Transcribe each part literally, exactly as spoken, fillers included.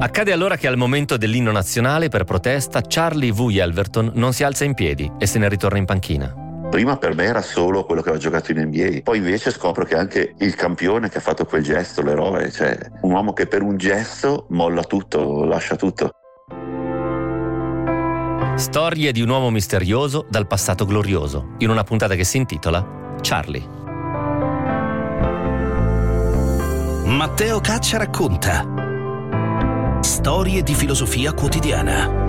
Accade allora che al momento dell'inno nazionale per protesta Charlie V. Yelverton non si alza in piedi e se ne ritorna in panchina. Prima per me era solo quello che aveva giocato in N B A, poi invece scopro che anche il campione che ha fatto quel gesto, l'eroe, cioè un uomo che per un gesto molla tutto, lascia tutto. Storie di un uomo misterioso dal passato glorioso, in una puntata che si intitola Charlie. Matteo Caccia racconta storie di filosofia quotidiana.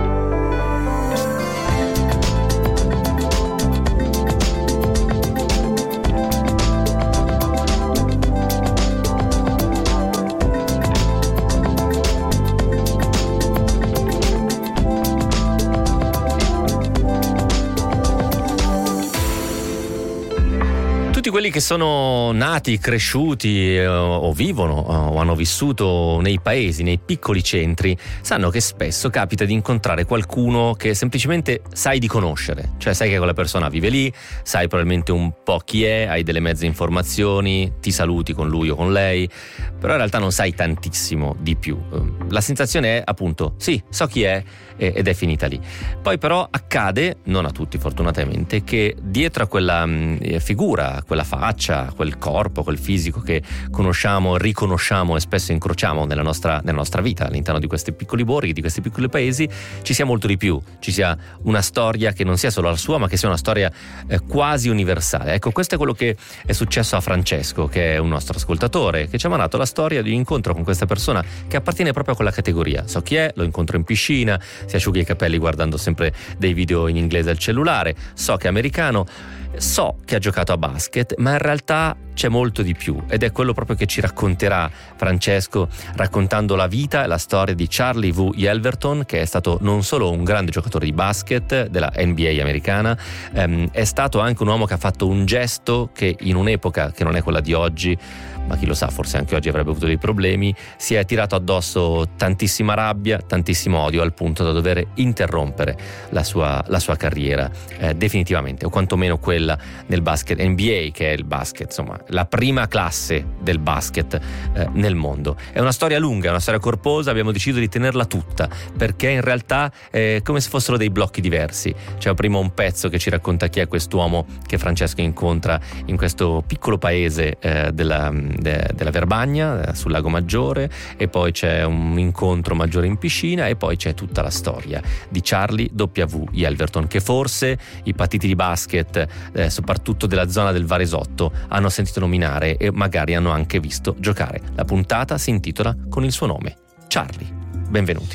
Tutti quelli che sono nati, cresciuti eh, o vivono eh, o hanno vissuto nei paesi, nei piccoli centri, sanno che spesso capita di incontrare qualcuno che semplicemente sai di conoscere, cioè sai che quella persona vive lì, sai probabilmente un po' chi è, hai delle mezze informazioni, ti saluti con lui o con lei, però in realtà non sai tantissimo di più. La sensazione è appunto, sì, so chi è ed è finita lì. Poi però accade, non a tutti fortunatamente, che dietro a quella mh, figura, quella faccia, quel corpo, quel fisico che conosciamo, riconosciamo e spesso incrociamo nella nostra, nella nostra vita all'interno di questi piccoli borghi, di questi piccoli paesi, ci sia molto di più, ci sia una storia che non sia solo la sua ma che sia una storia eh, quasi universale. Ecco, questo è quello che è successo a Francesco, che è un nostro ascoltatore, che ci ha mandato la storia di un incontro con questa persona che appartiene proprio a quella categoria. So chi è, lo incontro in piscina, si asciuga i capelli guardando sempre dei video in inglese al cellulare, so che è americano, so che ha giocato a basket, ma in realtà c'è molto di più ed è quello proprio che ci racconterà Francesco, raccontando la vita e la storia di Charlie V. Yelverton, che è stato non solo un grande giocatore di basket della N B A americana, ehm, è stato anche un uomo che ha fatto un gesto che in un'epoca che non è quella di oggi, ma chi lo sa, forse anche oggi avrebbe avuto dei problemi, si è tirato addosso tantissima rabbia, tantissimo odio, al punto da dover interrompere la sua, la sua carriera eh, definitivamente, o quantomeno quella nel basket N B A, che è il basket, insomma, la prima classe del basket eh, nel mondo. È una storia lunga, è una storia corposa, abbiamo deciso di tenerla tutta, perché in realtà è come se fossero dei blocchi diversi. C'è prima un pezzo che ci racconta chi è quest'uomo che Francesco incontra in questo piccolo paese eh, della De, della Verbagna sul Lago Maggiore, e poi c'è un incontro maggiore in piscina, e poi c'è tutta la storia di Charlie W. Yelverton, che forse i patiti di basket eh, soprattutto della zona del Varesotto hanno sentito nominare e magari hanno anche visto giocare. La puntata si intitola con il suo nome, Charlie. Benvenuti.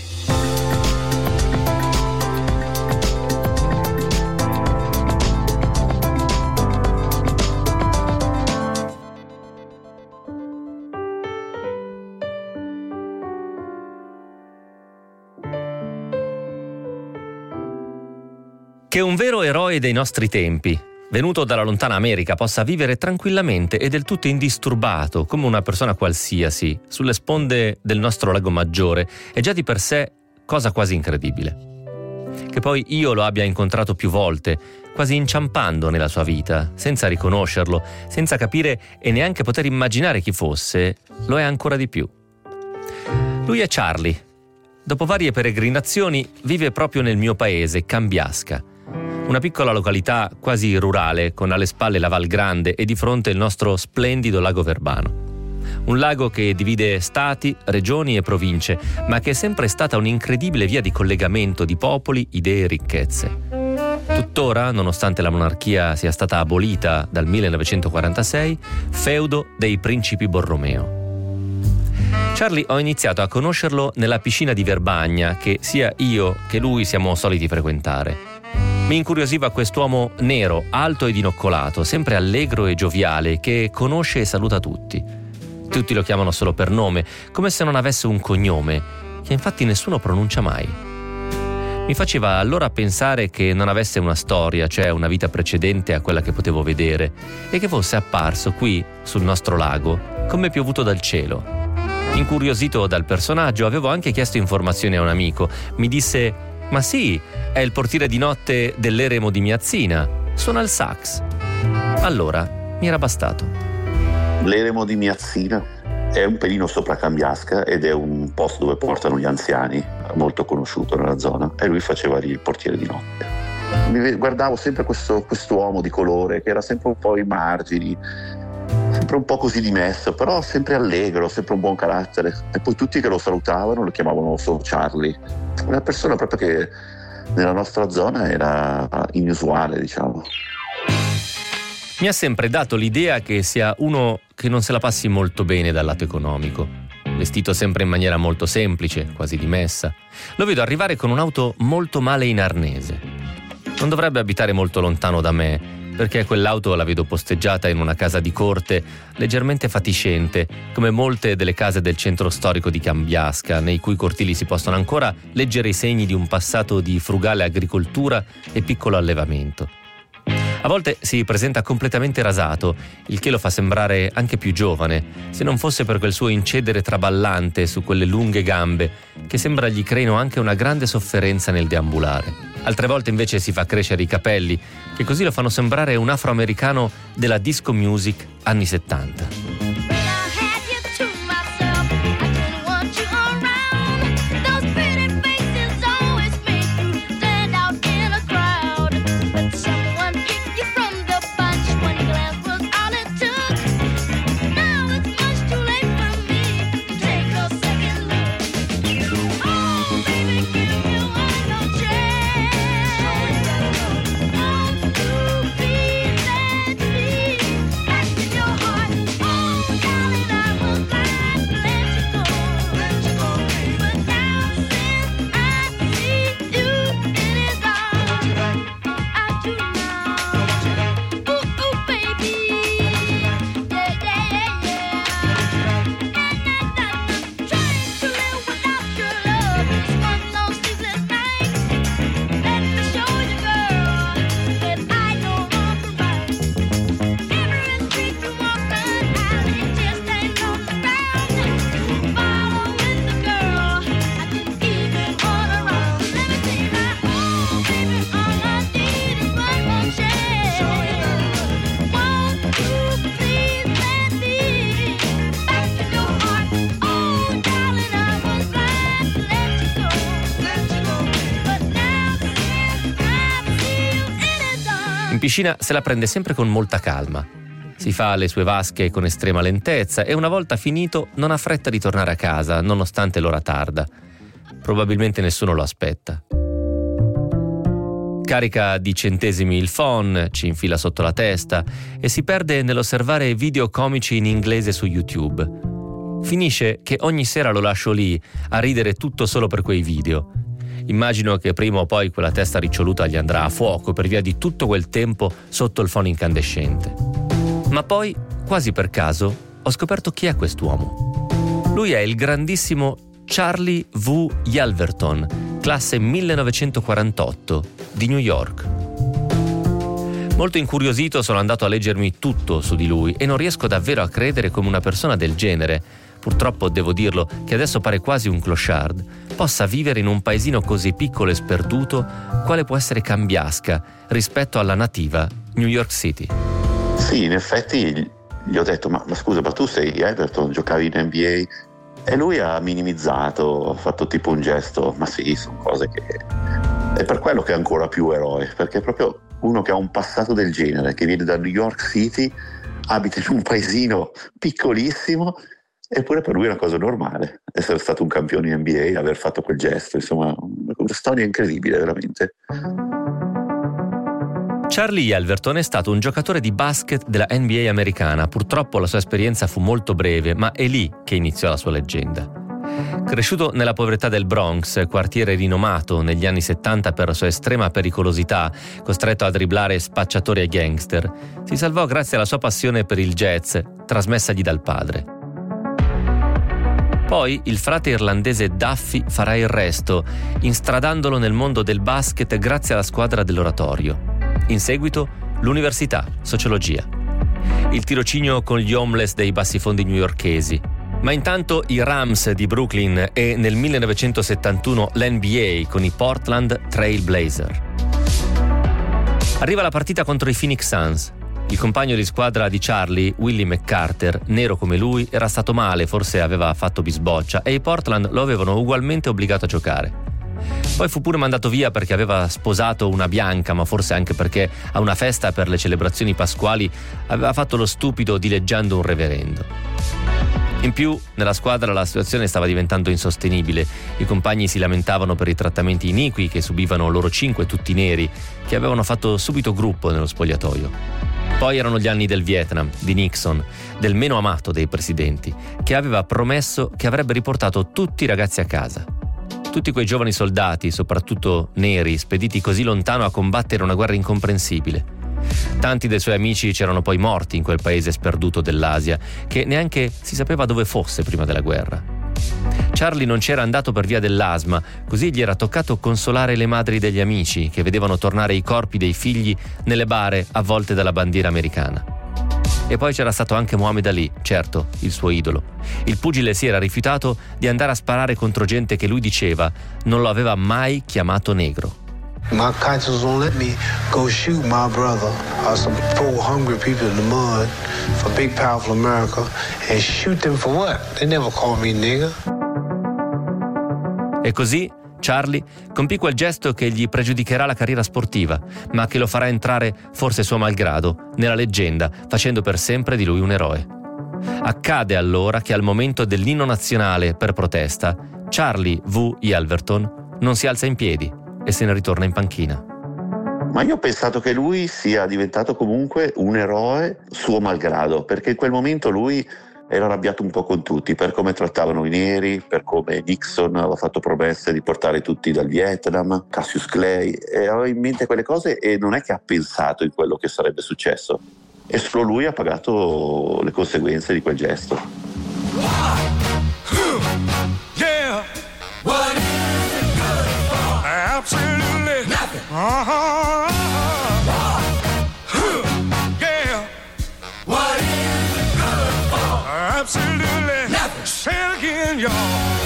Che un vero eroe dei nostri tempi, venuto dalla lontana America, possa vivere tranquillamente e del tutto indisturbato come una persona qualsiasi sulle sponde del nostro Lago Maggiore è già di per sé cosa quasi incredibile. Che poi io lo abbia incontrato più volte, quasi inciampando nella sua vita, senza riconoscerlo, senza capire e neanche poter immaginare chi fosse, lo è ancora di più. Lui è Charlie. Dopo varie peregrinazioni vive proprio nel mio paese, Cambiasca, una piccola località quasi rurale con alle spalle la Val Grande e di fronte il nostro splendido lago Verbano. Un lago che divide stati, regioni e province, ma che è sempre stata un'incredibile via di collegamento di popoli, idee e ricchezze. Tuttora, nonostante la monarchia sia stata abolita dal millenovecentoquarantasei, feudo dei principi Borromeo. Charlie ho iniziato a conoscerlo nella piscina di Verbagna che sia io che lui siamo soliti frequentare. Mi incuriosiva quest'uomo nero, alto ed inoccolato, sempre allegro e gioviale, che conosce e saluta tutti. Tutti lo chiamano solo per nome, come se non avesse un cognome, che infatti nessuno pronuncia mai. Mi faceva allora pensare che non avesse una storia, cioè una vita precedente a quella che potevo vedere, e che fosse apparso qui, sul nostro lago, come piovuto dal cielo. Incuriosito dal personaggio, avevo anche chiesto informazioni a un amico. Mi disse: «Ma sì, è il portiere di notte dell'eremo di Miazzina, suona il sax». Allora mi era bastato. L'eremo di Miazzina? È un pelino sopra Cambiasca ed è un posto dove portano gli anziani, molto conosciuto nella zona, e lui faceva lì il portiere di notte. Mi guardavo sempre questo quest'uomo di colore che era sempre un po' ai margini, sempre un po' così dimesso, però sempre allegro, sempre un buon carattere. E poi tutti che lo salutavano lo chiamavano So Charlie. Una persona proprio che nella nostra zona era inusuale, diciamo. Mi ha sempre dato l'idea che sia uno che non se la passi molto bene dal lato economico. Vestito sempre in maniera molto semplice, quasi dimessa. Lo vedo arrivare con un'auto molto male in arnese. Non dovrebbe abitare molto lontano da me, perché quell'auto la vedo posteggiata in una casa di corte leggermente fatiscente, come molte delle case del centro storico di Cambiasca, nei cui cortili si possono ancora leggere i segni di un passato di frugale agricoltura e piccolo allevamento. A volte si presenta completamente rasato, il che lo fa sembrare anche più giovane, se non fosse per quel suo incedere traballante su quelle lunghe gambe, che sembra gli creino anche una grande sofferenza nel deambulare. Altre volte invece si fa crescere i capelli, che così lo fanno sembrare un afroamericano della disco music anni settanta. In piscina se la prende sempre con molta calma. Si fa le sue vasche con estrema lentezza e una volta finito non ha fretta di tornare a casa, nonostante l'ora tarda. Probabilmente nessuno lo aspetta. Carica di centesimi il phone, ci infila sotto la testa e si perde nell'osservare video comici in inglese su YouTube. Finisce che ogni sera lo lascio lì a ridere tutto solo per quei video. Immagino che prima o poi quella testa riccioluta gli andrà a fuoco per via di tutto quel tempo sotto il phone incandescente. Ma poi, quasi per caso, ho scoperto chi è quest'uomo. Lui è il grandissimo Charlie V. Yelverton, classe millenovecentoquarantotto, di New York. Molto incuriosito sono andato a leggermi tutto su di lui e non riesco davvero a credere come una persona del genere, purtroppo devo dirlo che adesso pare quasi un clochard, possa vivere in un paesino così piccolo e sperduto quale può essere Cambiasca rispetto alla nativa New York City. Sì, in effetti gli ho detto, ma, ma scusa, ma tu sei Everton, giocavi in N B A? E lui ha minimizzato, ha fatto tipo un gesto, ma sì, sono cose che... È per quello che è ancora più eroe, perché è proprio uno che ha un passato del genere, che viene da New York City, abita in un paesino piccolissimo, eppure per lui è una cosa normale essere stato un campione in N B A, aver fatto quel gesto, insomma, una storia incredibile veramente. Charlie Yelverton è stato un giocatore di basket della N B A americana. Purtroppo la sua esperienza fu molto breve, ma è lì che iniziò la sua leggenda. Cresciuto nella povertà del Bronx, quartiere rinomato negli anni settanta per la sua estrema pericolosità, costretto a dribblare spacciatori e gangster, si salvò grazie alla sua passione per il jazz, trasmessagli dal padre. Poi il frate irlandese Duffy farà il resto, instradandolo nel mondo del basket grazie alla squadra dell'oratorio. In seguito, l'università, sociologia. Il tirocinio con gli homeless dei bassifondi newyorkesi. Ma intanto i Rams di Brooklyn e nel millenovecentosettantuno l'N B A con i Portland Trail Blazer. Arriva la partita contro i Phoenix Suns. Il compagno di squadra di Charlie, Willie McCarter, nero come lui, era stato male, forse aveva fatto bisboccia, e i Portland lo avevano ugualmente obbligato a giocare. Poi fu pure mandato via perché aveva sposato una bianca, ma forse anche perché a una festa per le celebrazioni pasquali aveva fatto lo stupido dileggiando un reverendo. In più, nella squadra la situazione stava diventando insostenibile. I compagni si lamentavano per i trattamenti iniqui che subivano loro cinque tutti neri, che avevano fatto subito gruppo nello spogliatoio. Poi erano gli anni del Vietnam, di Nixon, del meno amato dei presidenti, che aveva promesso che avrebbe riportato tutti i ragazzi a casa. Tutti quei giovani soldati, soprattutto neri, spediti così lontano a combattere una guerra incomprensibile. Tanti dei suoi amici c'erano poi morti in quel paese sperduto dell'Asia, che neanche si sapeva dove fosse prima della guerra. Charlie non c'era andato per via dell'asma, così gli era toccato consolare le madri degli amici che vedevano tornare i corpi dei figli nelle bare avvolte dalla bandiera americana. E poi c'era stato anche Muhammad Ali, certo, il suo idolo. Il pugile si era rifiutato di andare a sparare contro gente che lui diceva non lo aveva mai chiamato negro. My conscience won't let me go shoot my brother or some poor hungry people in the mud for big powerful America and shoot them for what? They never called me nigger. E così Charlie compì quel gesto che gli pregiudicherà la carriera sportiva, ma che lo farà entrare, forse suo malgrado, nella leggenda, facendo per sempre di lui un eroe. Accade allora che al momento dell'inno nazionale per protesta, Charlie V. Yelverton non si alza in piedi e se ne ritorna in panchina. Ma io ho pensato che lui sia diventato comunque un eroe suo malgrado, perché in quel momento lui era arrabbiato un po' con tutti per come trattavano i neri, per come Nixon aveva fatto promesse di portare tutti dal Vietnam, Cassius Clay, e aveva in mente quelle cose e non è che ha pensato in quello che sarebbe successo. E solo lui ha pagato le conseguenze di quel gesto. Yeah. What is it good for? Absolutely nothing. Uh-huh. Yeah. What is it good for? Absolutely nothing. Say it again, y'all.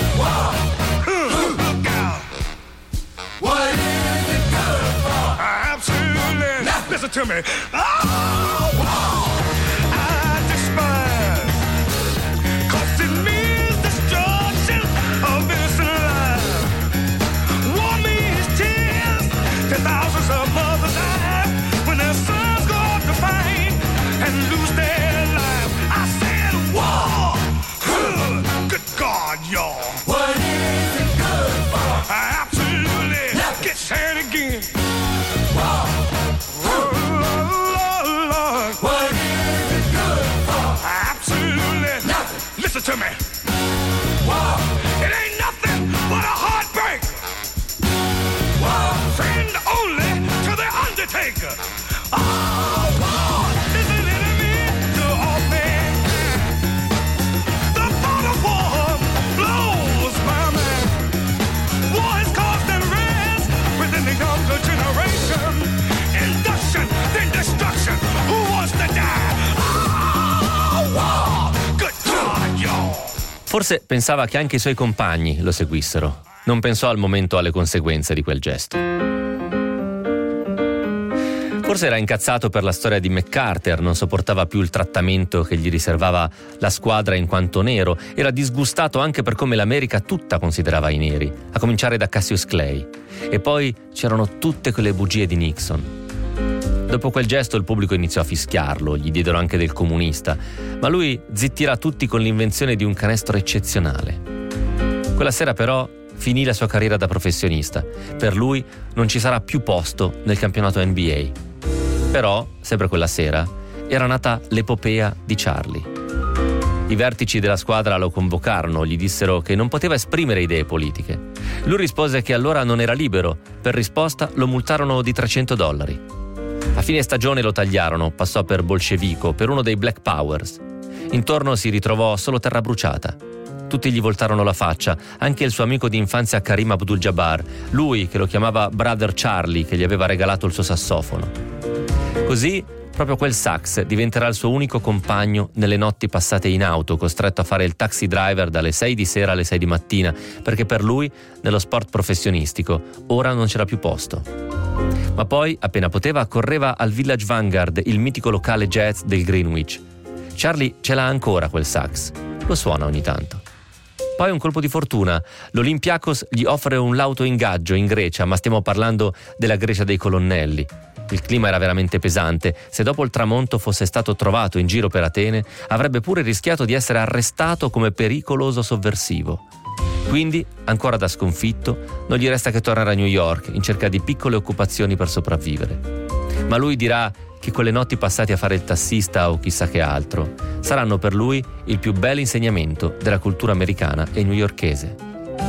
Look out. What is it good for? Absolutely nothing. Listen to me. Oh, oh. I despise. Cause it means destruction of innocent lives. War means tears to thousands of mothers die when their sons go off to fight and lose their lives. I said war. Good God, y'all. What is it good for? Absolutely. Nothing. Get sad again. War. Oh, Lord. What is it good for? Absolutely. Nothing. Listen to me. War. It ain't nothing but a heartbreak. War. Friend only to the undertaker. Oh, war is an enemy to all mankind. The thought of war blows my mind. War has caused unrest within the younger generation. Induction, then destruction. Who wants to die? Oh, war. Good God, y'all. Forse pensava che anche i suoi compagni lo seguissero. Non pensò al momento alle conseguenze di quel gesto. Forse era incazzato per la storia di McCarter, non sopportava più il trattamento che gli riservava la squadra in quanto nero, era disgustato anche per come l'America tutta considerava i neri, a cominciare da Cassius Clay. E poi c'erano tutte quelle bugie di Nixon. Dopo quel gesto il pubblico iniziò a fischiarlo, gli diedero anche del comunista, ma lui zittirà tutti con l'invenzione di un canestro eccezionale. Quella sera però finì la sua carriera da professionista. Per lui non ci sarà più posto nel campionato N B A. Però, sempre quella sera, era nata l'epopea di Charlie. I vertici della squadra lo convocarono, gli dissero che non poteva esprimere idee politiche. Lui rispose che allora non era libero. Per risposta lo multarono di trecento dollari. A fine stagione lo tagliarono, passò per bolscevico, per uno dei Black Powers. Intorno si ritrovò solo terra bruciata. Tutti gli voltarono la faccia, anche il suo amico di infanzia Kareem Abdul-Jabbar, lui che lo chiamava Brother Charlie, che gli aveva regalato il suo sassofono. Così proprio quel sax diventerà il suo unico compagno nelle notti passate in auto, costretto a fare il taxi driver dalle sei di sera alle sei di mattina, perché per lui, nello sport professionistico, ora non c'era più posto. Ma poi, appena poteva, correva al Village Vanguard, il mitico locale jazz del Greenwich. Charlie ce l'ha ancora quel sax, lo suona ogni tanto. Poi un colpo di fortuna, l'Olympiakos gli offre un lauto ingaggio in Grecia, ma stiamo parlando della Grecia dei colonnelli. Il clima era veramente pesante, se dopo il tramonto fosse stato trovato in giro per Atene, avrebbe pure rischiato di essere arrestato come pericoloso sovversivo. Quindi, ancora da sconfitto, non gli resta che tornare a New York in cerca di piccole occupazioni per sopravvivere. Ma lui dirà che quelle notti passate a fare il tassista o chissà che altro saranno per lui il più bel insegnamento della cultura americana e newyorkese.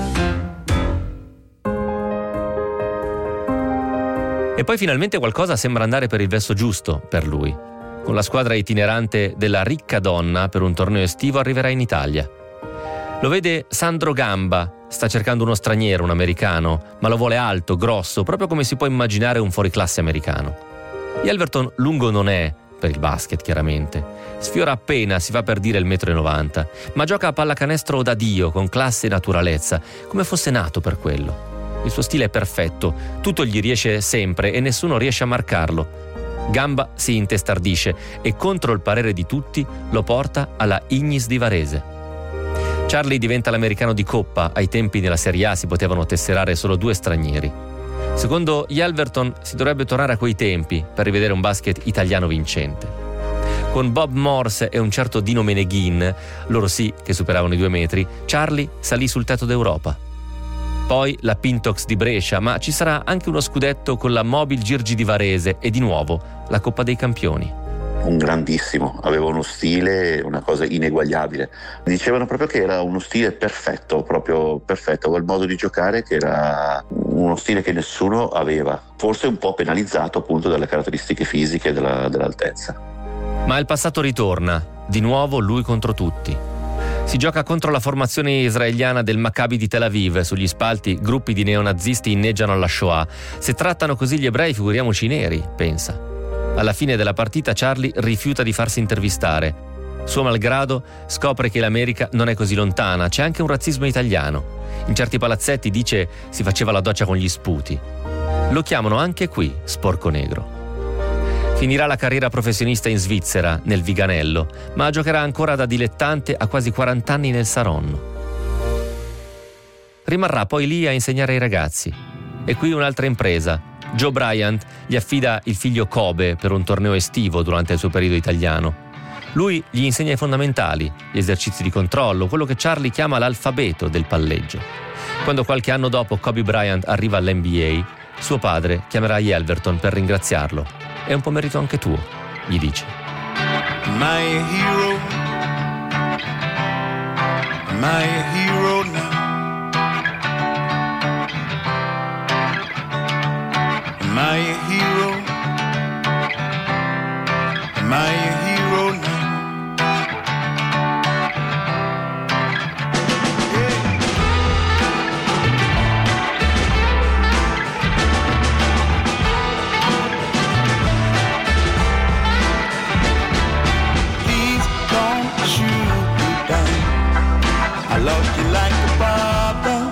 E poi finalmente qualcosa sembra andare per il verso giusto per lui. Con la squadra itinerante della Ricca Donna per un torneo estivo arriverà in Italia. Lo vede Sandro Gamba, sta cercando uno straniero, un americano, ma lo vuole alto, grosso, proprio come si può immaginare un fuoriclasse americano. Yelverton lungo non è, per il basket chiaramente. Sfiora appena, si fa per dire il metro e novanta, ma gioca a pallacanestro da Dio, con classe e naturalezza, come fosse nato per quello. Il suo stile è perfetto, tutto gli riesce sempre e nessuno riesce a marcarlo. Gamba si intestardisce e contro il parere di tutti lo porta alla Ignis di Varese. Charlie diventa l'americano di coppa, ai tempi nella Serie A si potevano tesserare solo due stranieri. Secondo Yelverton si dovrebbe tornare a quei tempi per rivedere un basket italiano vincente. Con Bob Morse e un certo Dino Meneghin, loro sì che superavano i due metri, Charlie salì sul tetto d'Europa. Poi la Pintox di Brescia, ma ci sarà anche uno scudetto con la Mobil Girgi di Varese e di nuovo la Coppa dei Campioni. Un grandissimo, aveva uno stile, una cosa ineguagliabile. Dicevano proprio che era uno stile perfetto, proprio perfetto, quel modo di giocare che era uno stile che nessuno aveva, forse un po' penalizzato appunto dalle caratteristiche fisiche e della, dell'altezza. Ma il passato ritorna, di nuovo lui contro tutti. Si gioca contro la formazione israeliana del Maccabi di Tel Aviv. Sugli spalti gruppi di neonazisti inneggiano alla Shoah. Se trattano così gli ebrei, figuriamoci i neri, pensa. Alla fine della partita Charlie rifiuta di farsi intervistare. Suo malgrado scopre che l'America non è così lontana, c'è anche un razzismo italiano. In certi palazzetti, dice, si faceva la doccia con gli sputi. Lo chiamano anche qui sporco negro. Finirà la carriera professionista in Svizzera, nel Viganello, ma giocherà ancora da dilettante a quasi quaranta anni nel Saronno. Rimarrà poi lì a insegnare ai ragazzi. E qui un'altra impresa. Joe Bryant gli affida il figlio Kobe per un torneo estivo durante il suo periodo italiano. Lui gli insegna i fondamentali, gli esercizi di controllo, quello che Charlie chiama l'alfabeto del palleggio. Quando qualche anno dopo Kobe Bryant arriva all'N B A, suo padre chiamerà Yelverton per ringraziarlo. È un po' merito anche tuo, gli dice. My hero, my hero now. My hero, my hero now. Please don't shoot me down. I love you like a barber.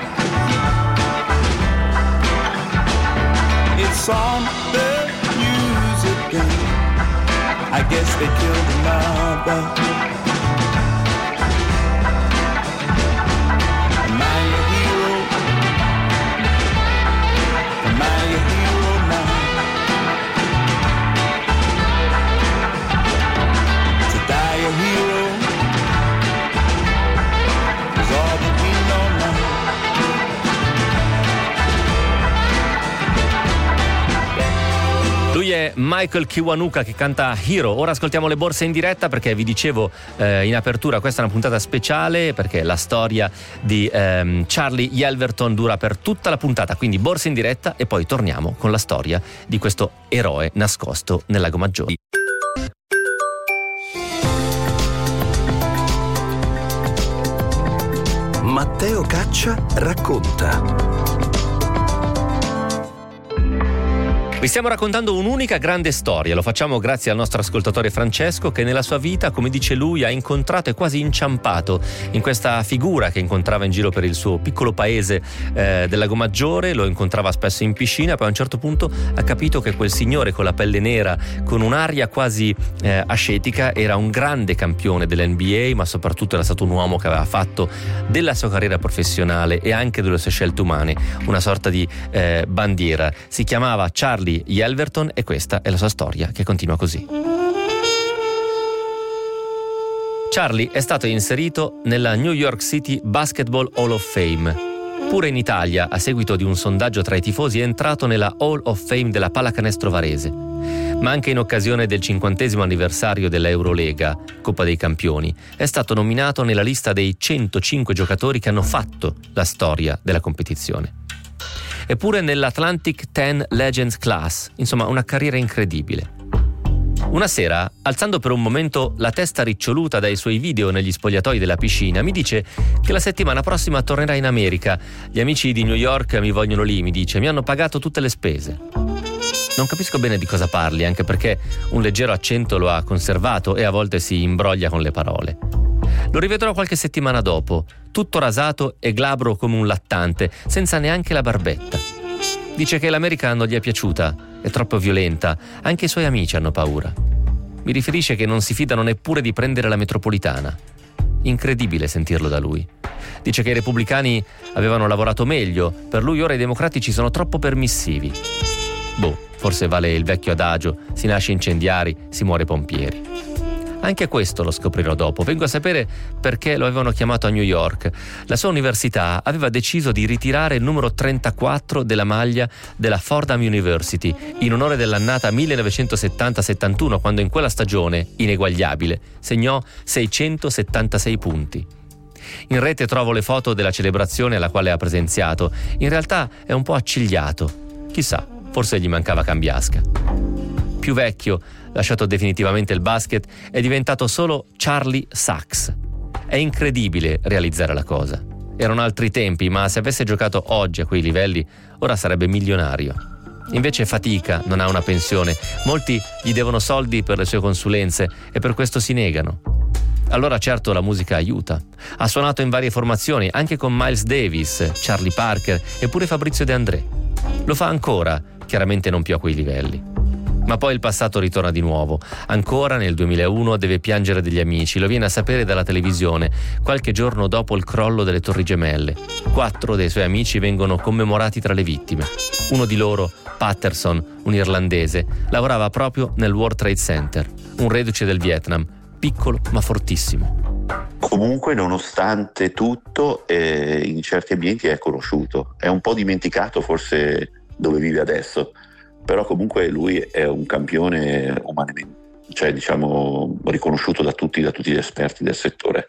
It's on the news again. I guess they killed another. Am I a hero? Am I a hero now? To die a hero is all that we know now. Lui è Michael Kiwanuka che canta Hero. Ora ascoltiamo le borse in diretta perché vi dicevo eh, in apertura, questa è una puntata speciale perché la storia di ehm, Charlie Yelverton dura per tutta la puntata, quindi borse in diretta e poi torniamo con la storia di questo eroe nascosto nel Lago Maggiore. Matteo Caccia racconta. Vi stiamo raccontando un'unica grande storia, lo facciamo grazie al nostro ascoltatore Francesco che nella sua vita, come dice lui, ha incontrato e quasi inciampato in questa figura che incontrava in giro per il suo piccolo paese eh, del Lago Maggiore, lo incontrava spesso in piscina, poi a un certo punto ha capito che quel signore con la pelle nera, con un'aria quasi eh, ascetica, era un grande campione dell'N B A, ma soprattutto era stato un uomo che aveva fatto della sua carriera professionale e anche delle sue scelte umane una sorta di eh, bandiera. Si chiamava Charlie Yelverton e questa è la sua storia che continua così. Charlie è stato inserito nella New York City Basketball Hall of Fame. Pure in Italia, a seguito di un sondaggio tra i tifosi, è entrato nella Hall of Fame della pallacanestro varese. Ma anche in occasione del cinquantesimo anniversario della Eurolega, Coppa dei Campioni, è stato nominato nella lista dei centocinque giocatori che hanno fatto la storia della competizione. Eppure nell'Atlantic dieci Legends Class, insomma una carriera incredibile. Una sera, alzando per un momento la testa riccioluta dai suoi video negli spogliatoi della piscina, mi dice che la settimana prossima tornerà in America. Gli amici di New York mi vogliono lì, mi dice, mi hanno pagato tutte le spese. Non capisco bene di cosa parli, anche perché un leggero accento lo ha conservato e a volte si imbroglia con le parole. Lo rivedrò qualche settimana dopo, tutto rasato e glabro come un lattante, senza neanche la barbetta. Dice che l'America non gli è piaciuta, è troppo violenta, anche i suoi amici hanno paura. Mi riferisce che non si fidano neppure di prendere la metropolitana. Incredibile sentirlo da lui. Dice che i repubblicani avevano lavorato meglio, per lui ora i democratici sono troppo permissivi. Boh, forse vale il vecchio adagio, si nasce incendiari, si muore pompieri. Anche questo lo scoprirò dopo. Vengo a sapere perché lo avevano chiamato a New York. La sua università aveva deciso di ritirare il numero trentaquattro della maglia della Fordham University in onore dell'annata millenovecentosettanta settantuno, quando in quella stagione, ineguagliabile, segnò seicentosettantasei punti. In rete trovo le foto della celebrazione alla quale ha presenziato. In realtà è un po' accigliato. Chissà, forse gli mancava Cambiasca. Più vecchio, lasciato definitivamente il basket, è diventato solo Charlie Sachs. È incredibile realizzare la cosa. Erano altri tempi, ma se avesse giocato oggi a quei livelli, ora sarebbe milionario. Invece fatica, non ha una pensione, molti gli devono soldi per le sue consulenze e per questo si negano. Allora certo la musica aiuta. Ha suonato in varie formazioni, anche con Miles Davis, Charlie Parker e pure Fabrizio De André. Lo fa ancora, chiaramente non più a quei livelli. Ma poi il passato ritorna di nuovo. Ancora nel duemilauno deve piangere degli amici, lo viene a sapere dalla televisione, qualche giorno dopo il crollo delle Torri Gemelle. Quattro dei suoi amici vengono commemorati tra le vittime. Uno di loro, Patterson, un irlandese, lavorava proprio nel World Trade Center, un reduce del Vietnam, piccolo ma fortissimo. Comunque, nonostante tutto, eh, in certi ambienti è conosciuto. È un po' dimenticato forse dove vive adesso. Però comunque lui è un campione umanamente, cioè diciamo riconosciuto da tutti, da tutti gli esperti del settore.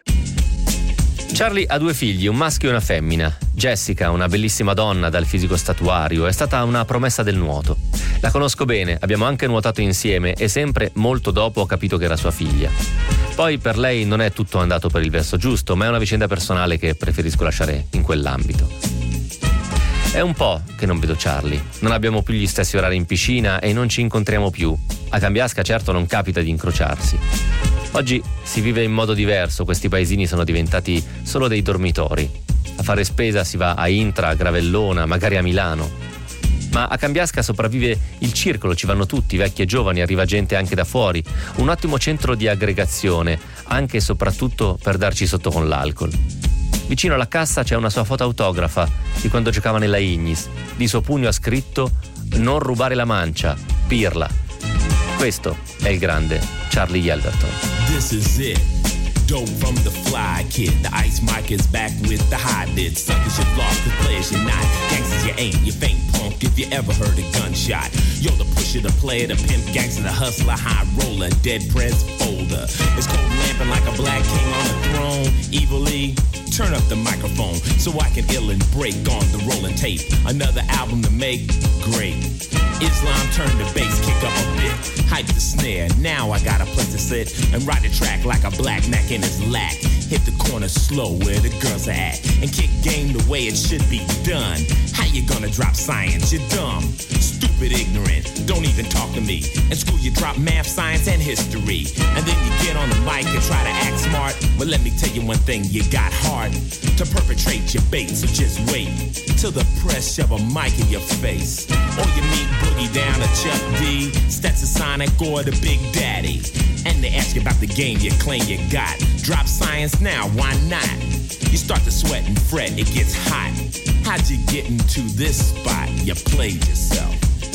Charlie ha due figli, un maschio e una femmina. Jessica, una bellissima donna dal fisico statuario, è stata una promessa del nuoto. La conosco bene, abbiamo anche nuotato insieme e sempre molto dopo ho capito che era sua figlia. Poi per lei non è tutto andato per il verso giusto, ma è una vicenda personale che preferisco lasciare in quell'ambito. È un po' che non vedo Charlie, non abbiamo più gli stessi orari in piscina e non ci incontriamo più. A Cambiasca certo non capita di incrociarsi. Oggi si vive in modo diverso, questi paesini sono diventati solo dei dormitori. A fare spesa si va a Intra, a Gravellona, magari a Milano. Ma a Cambiasca sopravvive il circolo, ci vanno tutti, vecchi e giovani, arriva gente anche da fuori. Un ottimo centro di aggregazione, anche e soprattutto per darci sotto con l'alcol. Vicino alla cassa c'è una sua foto autografa di quando giocava nella Ignis. Di suo pugno ha scritto "Non rubare la mancia, pirla". Questo è il grande Charlie Yelverton. This is it. Dope from the fly kid. The ice mic is back with the high bid. Suckers you lost, the players you're not. Gangsters you ain't, you faint punk if you ever heard a gunshot. Yo, the pusher, the player, the pimp, gangster, the hustler, high roller, dead Prince folder. It's cold lamping like a black king on a throne. Evilly, turn up the microphone so I can ill and break on the rolling tape. Another album to make, great. Islam turned the bass kick up a bit. Hype the snare, now I got a place to sit and ride the track like a black Mac in his lap. Hit the corner slow where the girls are at and kick game the way it should be done. How you gonna drop science? You're dumb, stupid, ignorant, don't even talk to me. In school you drop math, science, and history, and then you get on the mic and try to act smart. But let me tell you one thing, you got heart to perpetrate your bait, so just wait till the press shove a mic in your face. Or you meet Boogie Down or Chuck D, Stetson Sonic or the Big Daddy, and they ask you about the game you claim you got. Drop science now, why not? You start to sweat and fret, it gets hot. How'd you get into this spot? You played yourself.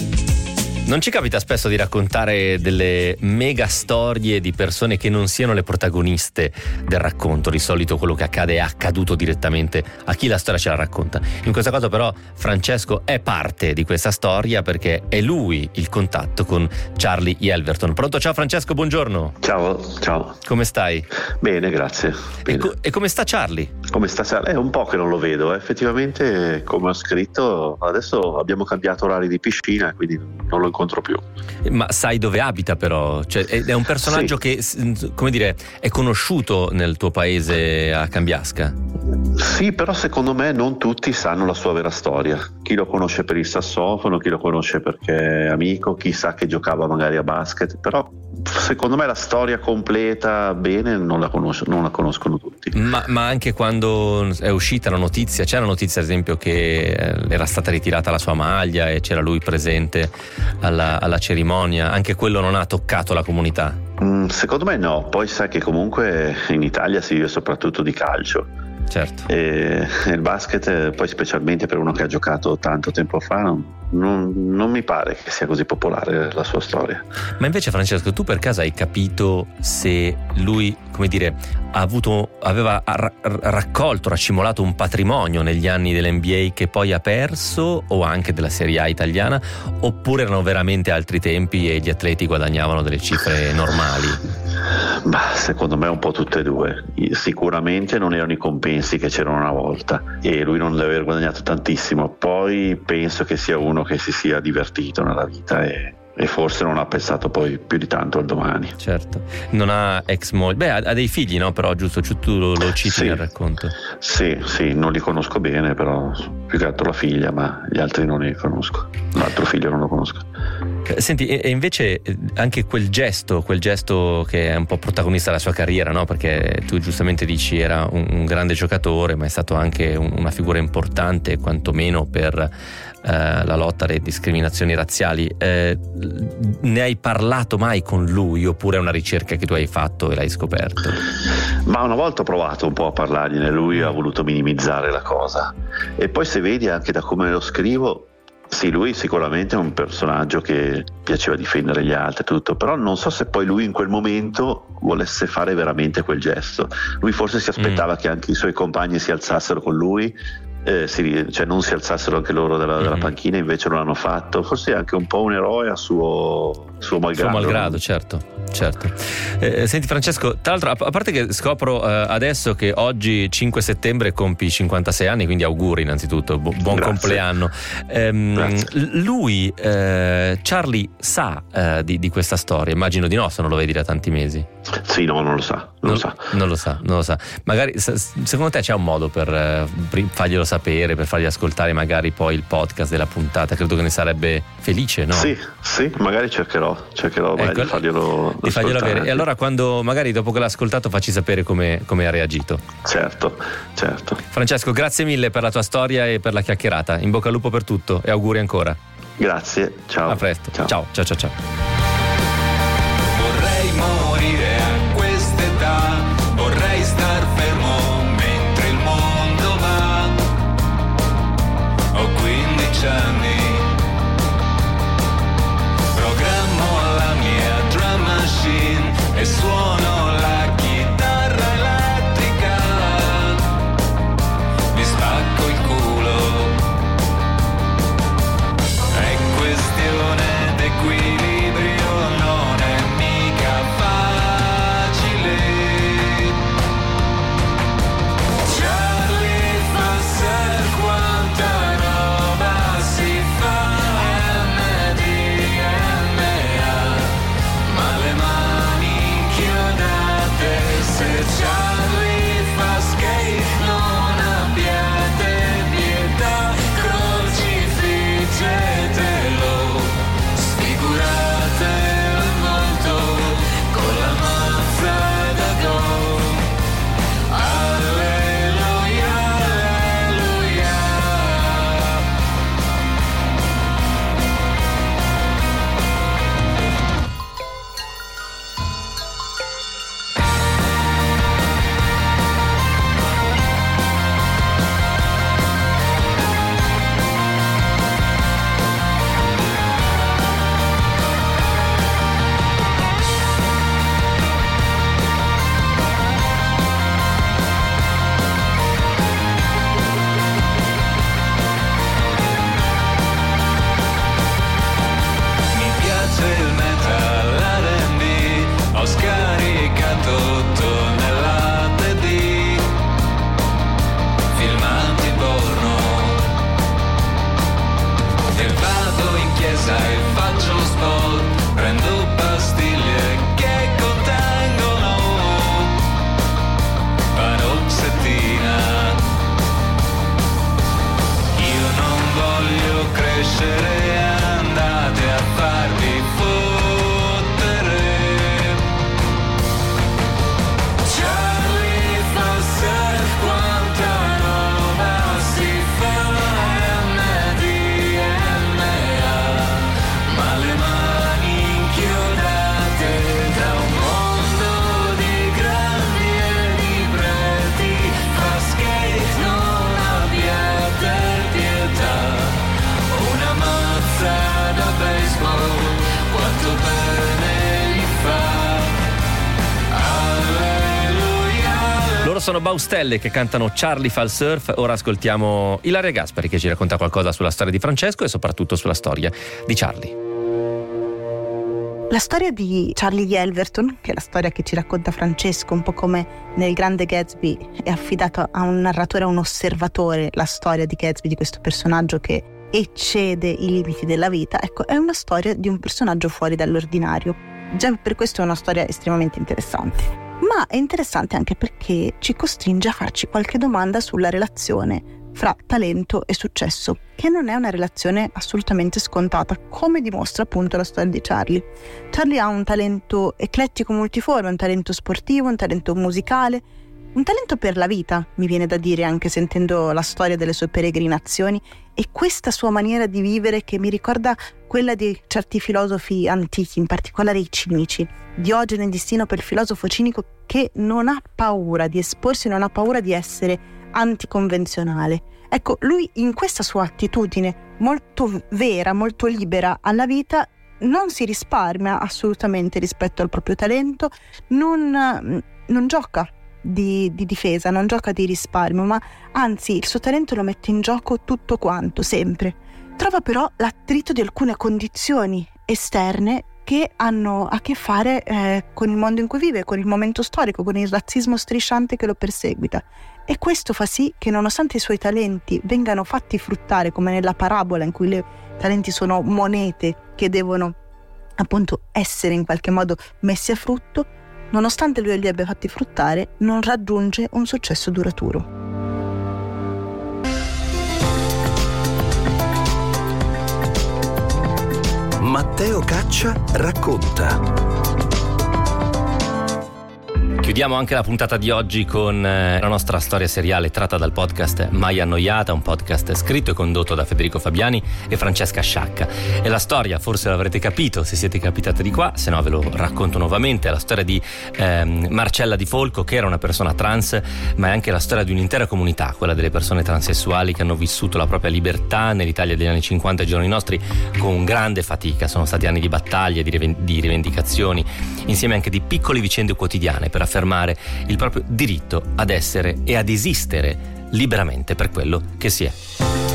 Non ci capita spesso di raccontare delle mega storie di persone che non siano le protagoniste del racconto. Di solito quello che accade è accaduto direttamente a chi la storia ce la racconta. In questa cosa però Francesco è parte di questa storia perché è lui il contatto con Charlie Yelverton. Pronto? Ciao Francesco, buongiorno. Ciao, ciao. Come stai? Bene, grazie. Bene. E, co- e come sta Charlie? Come sta Charlie? È un po' che non lo vedo, eh. Effettivamente, come ho scritto, adesso abbiamo cambiato orari di piscina, quindi non lo incontro più. Ma sai dove abita però? Cioè, è un personaggio sì. che, come dire, è conosciuto nel tuo paese a Cambiasca? Sì, però secondo me non tutti sanno la sua vera storia. Chi lo conosce per il sassofono, chi lo conosce perché è amico, chi sa che giocava magari a basket, però secondo me la storia completa bene non la, conosco, non la conoscono tutti. Ma, ma anche quando è uscita la notizia, c'è la notizia ad esempio che era stata ritirata la sua maglia e c'era lui presente alla, alla cerimonia, anche quello non ha toccato la comunità? Mm, secondo me no, poi sai che comunque in Italia si vive soprattutto di calcio. Certo. E il basket, poi specialmente per uno che ha giocato tanto tempo fa, non, non mi pare che sia così popolare la sua storia. Ma invece Francesco, tu per caso hai capito se lui, come dire, ha avuto, aveva ra- raccolto, raccimolato un patrimonio negli anni dell'N B A che poi ha perso, o anche della Serie A italiana, oppure erano veramente altri tempi e gli atleti guadagnavano delle cifre normali? Bah, secondo me un po' tutte e due. Sicuramente non erano i compensi che c'erano una volta e lui non deve aver guadagnato tantissimo. Poi penso che sia uno che si sia divertito nella vita e, e forse non ha pensato poi più di tanto al domani. Certo. Non ha ex moglie, beh, ha, ha dei figli, no? Però giusto, tu lo, lo citi sì. nel racconto. Sì, sì, non li conosco bene, però più che altro la figlia, ma gli altri non li conosco. L'altro figlio non lo conosco. Senti, e invece anche quel gesto, quel gesto che è un po' protagonista della sua carriera, no? Perché tu giustamente dici era un, un grande giocatore, ma è stato anche un, una figura importante, quantomeno per eh, la lotta alle discriminazioni razziali. Eh, ne hai parlato mai con lui, oppure è una ricerca che tu hai fatto e l'hai scoperto? Ma una volta ho provato un po' a parlargliene, lui ha voluto minimizzare la cosa. E poi se vedi anche da come lo scrivo, sì, lui sicuramente è un personaggio che piaceva difendere gli altri, tutto, però non so se poi lui in quel momento volesse fare veramente quel gesto. Lui forse si aspettava mm. che anche i suoi compagni si alzassero con lui, eh, si, cioè non si alzassero anche loro dalla, mm-hmm. dalla panchina, invece non l'hanno fatto. Forse è anche un po' un eroe a suo, suo malgrado. Suo malgrado, certo. Certo. Eh, senti Francesco, tra l'altro, a parte che scopro eh, adesso che oggi cinque settembre compi cinquantasei anni, quindi auguri innanzitutto, bu- buon Grazie. compleanno. Ehm, lui, eh, Charlie, sa eh, di, di questa storia? Immagino di no, se non lo vedi da tanti mesi. Sì, no, non lo sa, non, non lo sa. Non lo sa, non lo sa. Magari secondo te c'è un modo per eh, farglielo sapere, per fargli ascoltare magari poi il podcast della puntata? Credo che ne sarebbe felice, no? Sì, sì, magari cercherò, cercherò ecco, di farglielo di farglielo avere. E allora quando magari dopo che l'ha ascoltato facci sapere come, come ha reagito. Certo, certo. Francesco, grazie mille per la tua storia e per la chiacchierata. In bocca al lupo per tutto e auguri ancora. Grazie, ciao. A presto. Ciao, ciao, ciao, ciao. ciao. Vorrei morire a quest'età, vorrei star fermo mentre il mondo va. Ho quindici anni. E suono la chitarra elettrica, mi spacco il culo, è questione d'equilibrio. Charlie fa skate, non abbiate pietà, crocifiggetelo, sfiguratelo il volto con la mazza da go. Alleluia, alleluia. Mi piace il metal, l'R and B, ho scaricato tonnellate di filmati porno e vado in chiesa e faccio sport, prendo pastiglie che contengono paroxetina. Io non voglio crescere, andate a farvi fottere. Charlie fa surf, quanta roba si fa, M D M A, ma le mani inchiodate da un mondo di grandi e di preti. Fa skate, non abbiate pietà, una mazza da baseball, quanto bene gli fa. Alleluia. Loro sono Baustelle che cantano Charlie fa il surf. Ora ascoltiamo Ilaria Gaspari che ci racconta qualcosa sulla storia di Francesco e soprattutto sulla storia di Charlie. La storia di Charlie di Elverton, che è la storia che ci racconta Francesco, un po' come nel Grande Gatsby, è affidata a un narratore, a un osservatore, la storia di Gatsby, di questo personaggio che eccede i limiti della vita. Ecco, è una storia di un personaggio fuori dall'ordinario. Già per questo è una storia estremamente interessante. Ma è interessante anche perché ci costringe a farci qualche domanda sulla relazione fra talento e successo, che non è una relazione assolutamente scontata, come dimostra appunto la storia di Charlie. Charlie ha un talento eclettico multiforme, un talento sportivo, un talento musicale, un talento per la vita, mi viene da dire, anche sentendo la storia delle sue peregrinazioni e questa sua maniera di vivere che mi ricorda quella di certi filosofi antichi, in particolare i cinici. Diogene di Sinope, il filosofo cinico che non ha paura di esporsi, non ha paura di essere anticonvenzionale. Ecco, lui in questa sua attitudine molto vera, molto libera alla vita, non si risparmia assolutamente rispetto al proprio talento, non, non gioca di, di difesa, non gioca di risparmio, ma anzi il suo talento lo mette in gioco tutto quanto, sempre. Trova però l'attrito di alcune condizioni esterne che hanno a che fare eh, con il mondo in cui vive, con il momento storico, con il razzismo strisciante che lo perseguita. E questo fa sì che nonostante i suoi talenti vengano fatti fruttare, come nella parabola in cui i talenti sono monete che devono appunto essere in qualche modo messi a frutto, nonostante lui li abbia fatti fruttare, non raggiunge un successo duraturo. Matteo Caccia racconta. Chiudiamo anche la puntata di oggi con eh, la nostra storia seriale tratta dal podcast Mai Annoiata, un podcast scritto e condotto da Federico Fabiani e Francesca Sciacca. E la storia, forse l'avrete capito se siete capitate di qua, se no ve lo racconto nuovamente, è la storia di ehm, Marcella Di Folco, che era una persona trans, ma è anche la storia di un'intera comunità, quella delle persone transessuali che hanno vissuto la propria libertà nell'Italia degli anni cinquanta ai giorni nostri con grande fatica. Sono stati anni di battaglie, di, riven- di rivendicazioni, insieme anche di piccole vicende quotidiane per affermare il proprio diritto ad essere e ad esistere liberamente per quello che si è.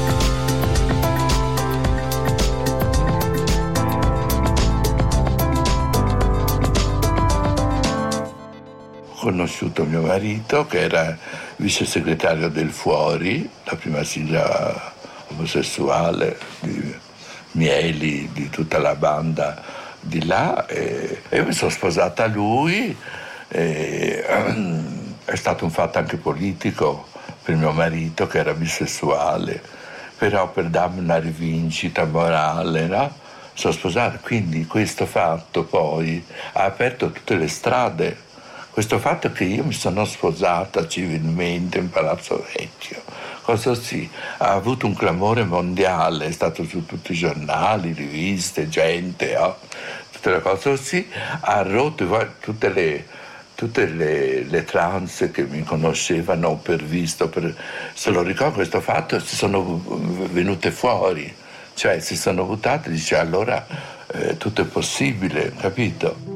Ho conosciuto mio marito, che era vice segretario del Fuori, la prima sigla omosessuale di Mieli, di tutta la banda di là, e, e mi sono sposata a lui. E, um, è stato un fatto anche politico per mio marito, che era bisessuale, però per darmi una rivincita morale, no? Sono sposato, quindi questo fatto poi ha aperto tutte le strade. Questo fatto che io mi sono sposata civilmente in Palazzo Vecchio, cosa sì, ha avuto un clamore mondiale, è stato su tutti i giornali, riviste, gente, oh, tutte le cose così, ha rotto tutte le, tutte le, le trans che mi conoscevano per visto, per, se lo ricordo questo fatto, si sono venute fuori, cioè si sono buttate, dice allora eh, tutto è possibile, capito?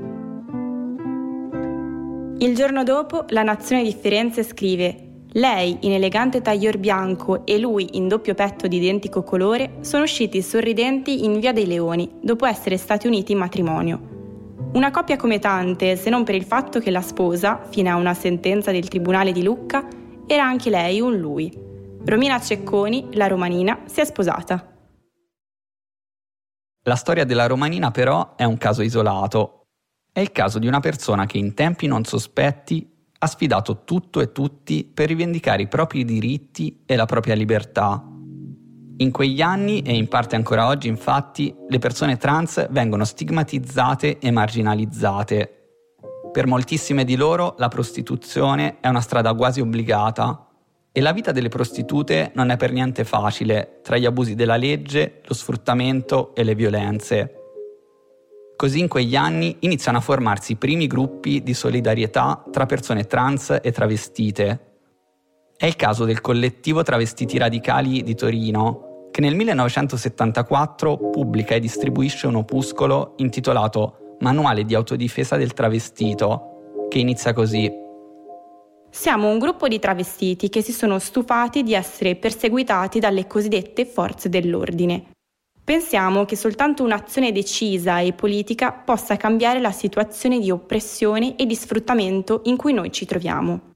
Il giorno dopo la Nazione di Firenze scrive: lei in elegante tailleur bianco e lui in doppio petto di identico colore sono usciti sorridenti in Via dei Leoni dopo essere stati uniti in matrimonio. Una coppia come tante, se non per il fatto che la sposa, fino a una sentenza del Tribunale di Lucca, era anche lei un lui. Romina Cecconi, la romanina, si è sposata. La storia della romanina però è un caso isolato. È il caso di una persona che in tempi non sospetti ha sfidato tutto e tutti per rivendicare i propri diritti e la propria libertà. In quegli anni, e in parte ancora oggi infatti, le persone trans vengono stigmatizzate e marginalizzate. Per moltissime di loro la prostituzione è una strada quasi obbligata e la vita delle prostitute non è per niente facile, tra gli abusi della legge, lo sfruttamento e le violenze. Così in quegli anni iniziano a formarsi i primi gruppi di solidarietà tra persone trans e travestite. È il caso del collettivo Travestiti Radicali di Torino, che nel millenovecentosettantaquattro pubblica e distribuisce un opuscolo intitolato Manuale di autodifesa del travestito, che inizia così. Siamo un gruppo di travestiti che si sono stufati di essere perseguitati dalle cosiddette forze dell'ordine. Pensiamo che soltanto un'azione decisa e politica possa cambiare la situazione di oppressione e di sfruttamento in cui noi ci troviamo.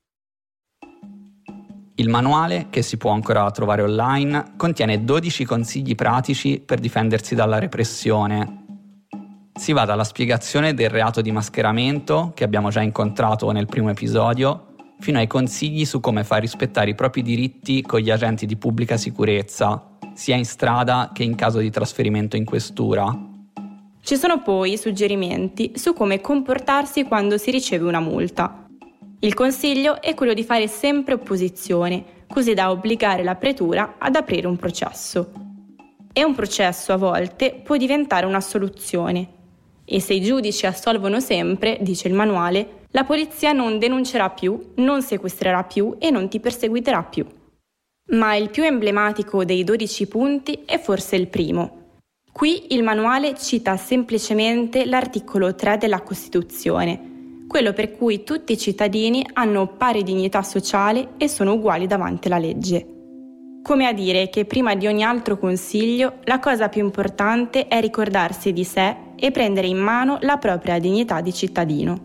Il manuale, che si può ancora trovare online, contiene dodici consigli pratici per difendersi dalla repressione. Si va dalla spiegazione del reato di mascheramento, che abbiamo già incontrato nel primo episodio, fino ai consigli su come far rispettare i propri diritti con gli agenti di pubblica sicurezza, sia in strada che in caso di trasferimento in questura. Ci sono poi suggerimenti su come comportarsi quando si riceve una multa. Il consiglio è quello di fare sempre opposizione, così da obbligare la pretura ad aprire un processo. E un processo a volte può diventare un'assoluzione. E se i giudici assolvono sempre, dice il manuale, la polizia non denuncerà più, non sequestrerà più e non ti perseguiterà più. Ma il più emblematico dei dodici punti è forse il primo. Qui il manuale cita semplicemente l'articolo tre della Costituzione, quello per cui tutti i cittadini hanno pari dignità sociale e sono uguali davanti alla legge. Come a dire che prima di ogni altro consiglio la cosa più importante è ricordarsi di sé e prendere in mano la propria dignità di cittadino.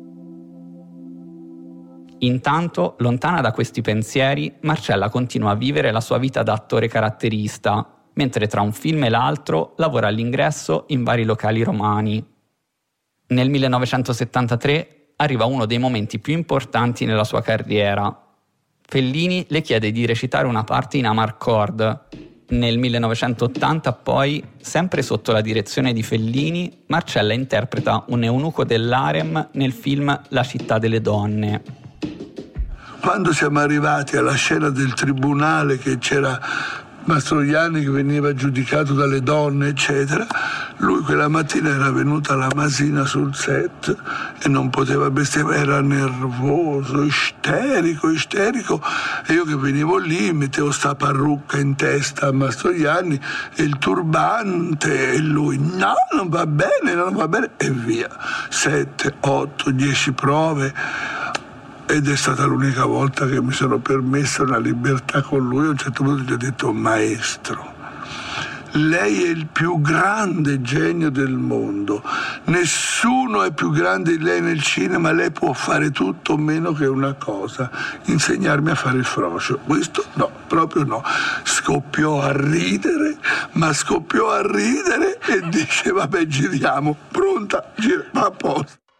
Intanto, lontana da questi pensieri, Marcella continua a vivere la sua vita da attore caratterista, mentre tra un film e l'altro lavora all'ingresso in vari locali romani. Nel millenovecentosettantatré arriva uno dei momenti più importanti nella sua carriera. Fellini le chiede di recitare una parte in Amarcord. Nel millenovecentottanta poi, sempre sotto la direzione di Fellini, Marcella interpreta un eunuco dell'harem nel film La città delle donne. Quando siamo arrivati alla scena del tribunale, che c'era Mastroianni che veniva giudicato dalle donne, eccetera, lui quella mattina era venuto alla Masina sul set e non poteva bestemmiare, era nervoso, isterico, isterico, e io che venivo lì mettevo sta parrucca in testa a Mastroianni e il turbante e lui no, non va bene, non va bene, e via. Sette, otto, dieci prove. Ed è stata l'unica volta che mi sono permesso una libertà con lui. A un certo punto gli ho detto: maestro, lei è il più grande genio del mondo, nessuno è più grande di lei nel cinema, lei può fare tutto meno che una cosa, insegnarmi a fare il froscio. Questo no, proprio no. Scoppiò a ridere, ma scoppiò a ridere e dice: vabbè, giriamo, pronta, gira, va a posto.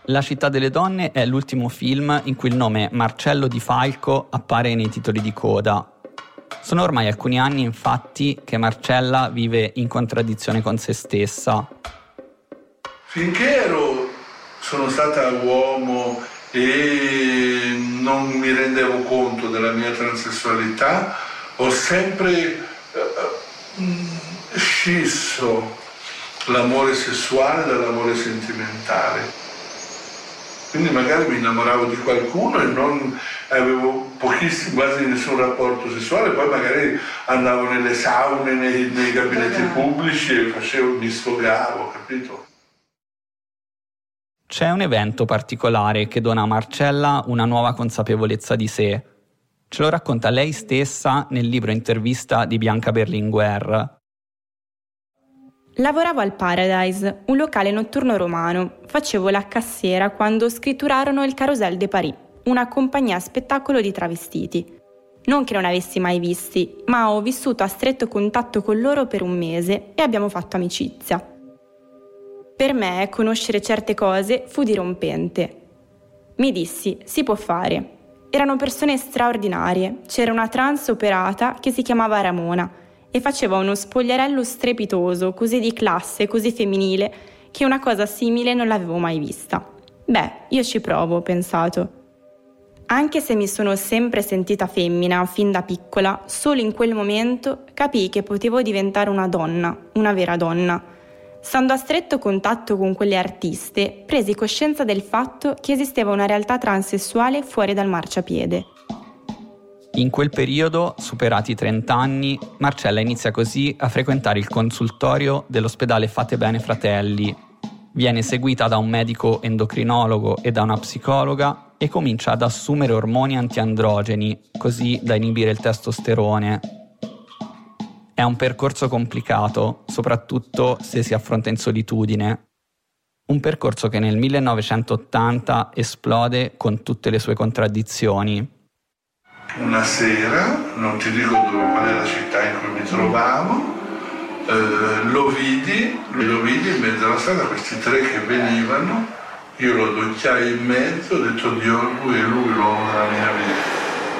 La città delle donne è l'ultimo film in cui il nome Marcello Di Falco appare nei titoli di coda. Sono ormai alcuni anni, infatti, che Marcella vive in contraddizione con se stessa. Finché ero, sono stata uomo e non mi rendevo conto della mia transessualità, ho sempre uh, scisso l'amore sessuale dall'amore sentimentale. Quindi magari mi innamoravo di qualcuno e non avevo pochissimo, quasi nessun rapporto sessuale, poi magari andavo nelle saune, nei, nei gabinetti pubblici e facevo, mi sfogavo, capito? C'è un evento particolare che dona a Marcella una nuova consapevolezza di sé. Ce lo racconta lei stessa nel libro Intervista di Bianca Berlinguer. Lavoravo al Paradise, un locale notturno romano. Facevo la cassiera quando scritturarono il Carousel de Paris, una compagnia spettacolo di travestiti. Non che non avessi mai visti, ma ho vissuto a stretto contatto con loro per un mese e abbiamo fatto amicizia. Per me, conoscere certe cose fu dirompente. Mi dissi, si può fare. Erano persone straordinarie. C'era una trans operata che si chiamava Ramona e faceva uno spogliarello strepitoso, così di classe, così femminile, che una cosa simile non l'avevo mai vista. Beh, io ci provo, ho pensato. Anche se mi sono sempre sentita femmina fin da piccola, solo in quel momento capii che potevo diventare una donna, una vera donna. Stando a stretto contatto con quelle artiste, presi coscienza del fatto che esisteva una realtà transessuale fuori dal marciapiede. In quel periodo, superati i trenta anni, Marcella inizia così a frequentare il consultorio dell'ospedale Fate Bene Fratelli. Viene seguita da un medico endocrinologo e da una psicologa e comincia ad assumere ormoni antiandrogeni, così da inibire il testosterone. È un percorso complicato, soprattutto se si affronta in solitudine. Un percorso che nel millenovecentottanta esplode con tutte le sue contraddizioni. Una sera, non ti dico dove, qual è la città in cui mi trovavo, eh, lo vidi, lo vidi in mezzo alla strada, questi tre che venivano, io lo docchiai in mezzo, ho detto Dio, lui è lui l'uomo della mia vita.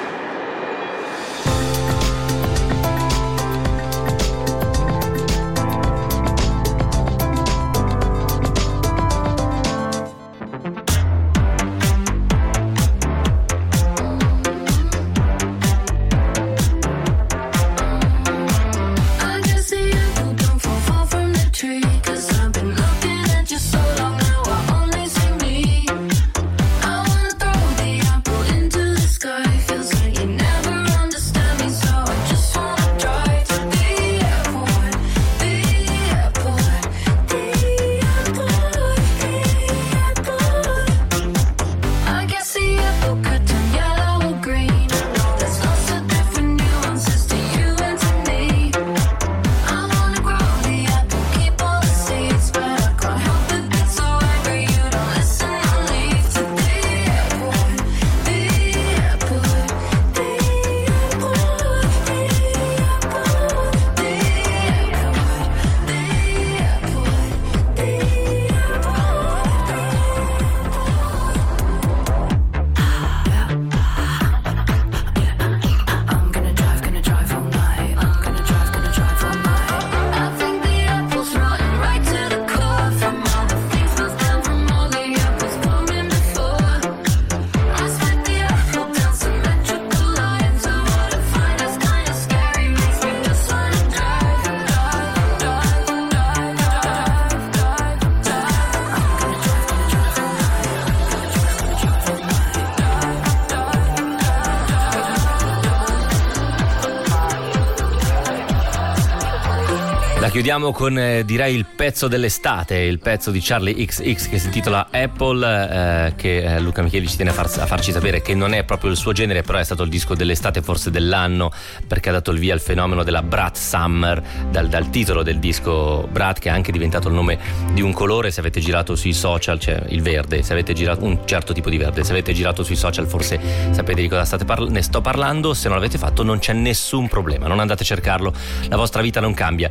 Chiudiamo con eh, direi il pezzo dell'estate, il pezzo di Charlie X X che si intitola Apple, eh, che eh, Luca Micheli ci tiene a, far, a farci sapere che non è proprio il suo genere, però è stato il disco dell'estate, forse dell'anno, perché ha dato il via al fenomeno della Brat Summer, dal, dal titolo del disco Brat, che è anche diventato il nome di un colore. Se avete girato sui social, c'è il verde, se avete girato un certo tipo di verde, se avete girato sui social forse sapete di cosa state parla- ne sto parlando. Se non l'avete fatto non c'è nessun problema, non andate a cercarlo, la vostra vita non cambia. Invece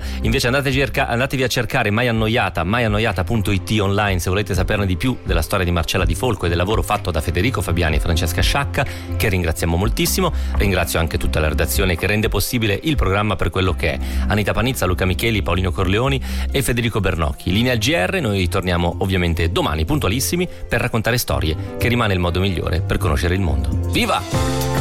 andate cerca- andatevi a cercare Mai Annoiata, mai annoiata punto it online se volete saperne di più della storia di Marcella Di Folco e del lavoro fatto da Federico Fabiani e Francesca Sciacca, che ringraziamo moltissimo. Ringrazio anche tutta la redazione che rende possibile il programma per quello che è: Anita Panizza, Luca Micheli, Paolino Corleoni e Federico Bernocchi. Linea al G R, noi torniamo ovviamente domani puntualissimi per raccontare storie, che rimane il modo migliore per conoscere il mondo. Viva!